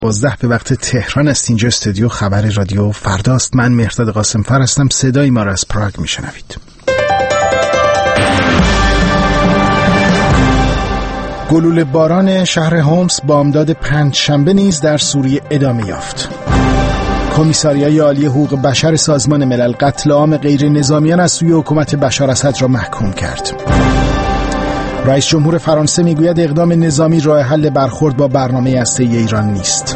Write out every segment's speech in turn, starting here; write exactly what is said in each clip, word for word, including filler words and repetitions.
دوازده به وقت تهران است. اینجا استودیو خبر رادیو فرداست. من مهرداد قاسم فر هستم. صدای ما را از پراگ میشنوید. گلوله باران شهر هومس بامداد پنجشنبه نیز در سوریه ادامه یافت. کمیساریای عالی حقوق بشر سازمان ملل قتل عام غیر نظامیان از سوی حکومت بشار اسد را محکوم کرد. رئیس جمهور فرانسه میگوید اقدام نظامی راه حل برخورد با برنامه هسته‌ای ایران نیست.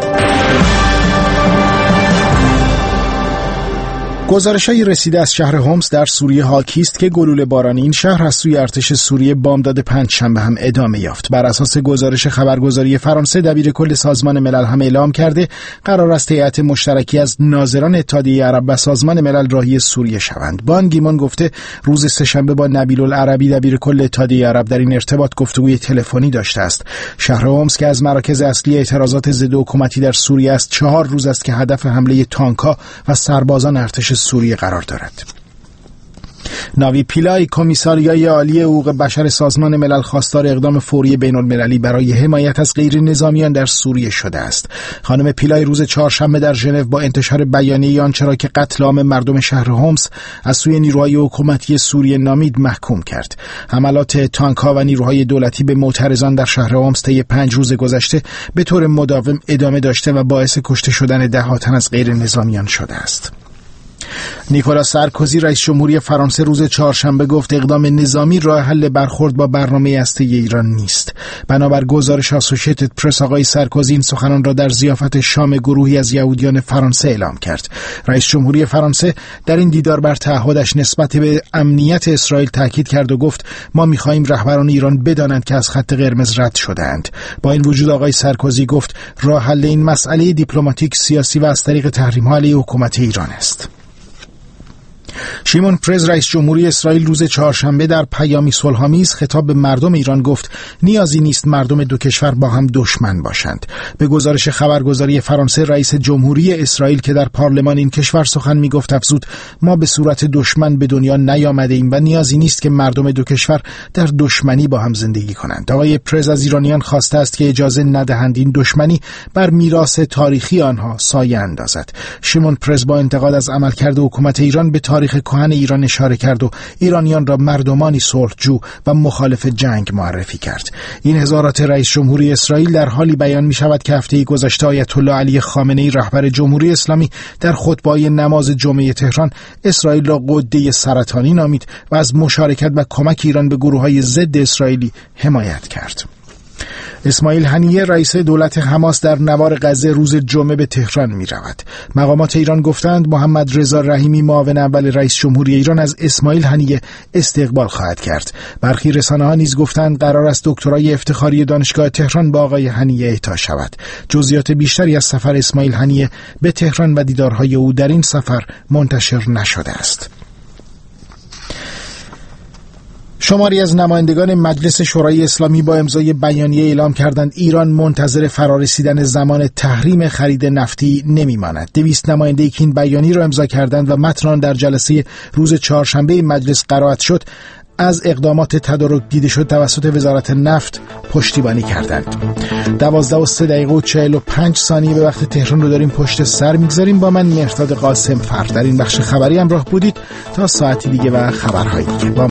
گزارش‌های رسیده از شهر هومس در سوریه حاکی است که گلوله باران این شهر از سوی ارتش سوریه بامداد پنجشنبه هم ادامه یافت. بر اساس گزارش خبرگزاری فرانسه، دبیر کل سازمان ملل هم اعلام کرده قرار است هیئت مشترکی از ناظران اتحادیه عرب و سازمان ملل راهی سوریه شوند. بان گیمون گفته روز سه‌شنبه با نبیل العربی دبیر کل اتحادیه عرب در این ارتباط گفتگوی تلفنی داشته است. شهر هومس که از مراکز اصلی اعتراضات ضد حکومتی در سوریه است، چهار روز است که هدف حمله تانک‌ها و سربازان ارتش سوریه قرار دارد. ناوی پیلای کمیساریای عالی حقوق بشر سازمان ملل خواستار اقدام فوری بین‌المللی برای حمایت از غیر نظامیان در سوریه شده است. خانم پیلای روز چهارشنبه در ژنو با انتشار بیانیه آنچه را که قتل عام مردم شهر هومس از سوی نیروهای حکومتی سوریه نامید محکوم کرد. حملات تانک‌ها و نیروهای دولتی به معترضان در شهر هومس طی پنج روز گذشته به طور مداوم ادامه داشته و باعث کشته شدن ده تن از غیر نظامیان شده است. نیکولاس سارکوزی رئیس جمهوری فرانسه روز چهارشنبه گفت اقدام نظامی راه حل برخورد با برنامه هسته‌ای ایران نیست. بنابر گزارش اسوسییتد پرس، آقای سارکوزی این سخنان را در ضیافت شام گروهی از یهودیان فرانسه اعلام کرد. رئیس جمهوری فرانسه در این دیدار بر تعهدش نسبت به امنیت اسرائیل تاکید کرد و گفت ما می‌خواهیم رهبران ایران بدانند که از خط قرمز رد شده‌اند. با این وجود آقای سارکوزی گفت راه حل این مسئله دیپلماتیک، سیاسی و از طریق تحریم‌ها علیه حکومت ایران است. شیمون پرز رئیس جمهوری اسرائیل روز چهارشنبه در پیامی صلح‌آمیز خطاب به مردم ایران گفت نیازی نیست مردم دو کشور با هم دشمن باشند. به گزارش خبرگزاری فرانسه، رئیس جمهوری اسرائیل که در پارلمان این کشور سخن میگفت افزود ما به صورت دشمن به دنیا نیامده ایم و نیازی نیست که مردم دو کشور در دشمنی با هم زندگی کنند. آقای پرز از ایرانیان خواسته است که اجازه ندهند این دشمنی بر میراث تاریخی آنها سایه اندازد. شیمون پرز با انتقاد از عملکرد حکومت ایران به تاریخ کهن ایران اشاره کرد و ایرانیان را مردمانی صلحجو و مخالف جنگ معرفی کرد. این اظهارات رئیس جمهوری اسرائیل در حالی بیان می شود که هفته گذشته آیت الله علی خامنه‌ای رهبر جمهوری اسلامی در خطبه‌های نماز جمعه تهران اسرائیل را غده سرطانی نامید و از مشارکت و کمک ایران به گروه‌های ضد اسرائیلی حمایت کرد. اسماعیل هنیه رئیس دولت حماس در نوار غزه روز جمعه به تهران می رود. مقامات ایران گفتند محمد رضا رحیمی معاون اول رئیس جمهوری ایران از اسماعیل هنیه استقبال خواهد کرد. برخی رسانه‌ها نیز گفتند قرار است دکترای افتخاری دانشگاه تهران با آقای هنیه اعطا شود. جزئیات بیشتری از سفر اسماعیل هنیه به تهران و دیدارهای او در این سفر منتشر نشده است. شماری از نمایندگان مجلس شورای اسلامی با امضای بیانیه اعلام کردند ایران منتظر فرارسیدن زمان تحریم خرید نفتی نمیماند. دویست نماینده که این بیانیه را امضا کردند و متن آن در جلسه روز چهارشنبه مجلس قرائت شد از اقدامات تدارک دیده شد توسط وزارت نفت پشتیبانی کردند. دوازده و سه دقیقه و چهل و پنج ثانیه به وقت تهران رو داریم پشت سر میگذاریم. با من مهرداد قاسم فر در این بخش خبری همراه بودید تا ساعتی دیگه و خبرهای دیگه. با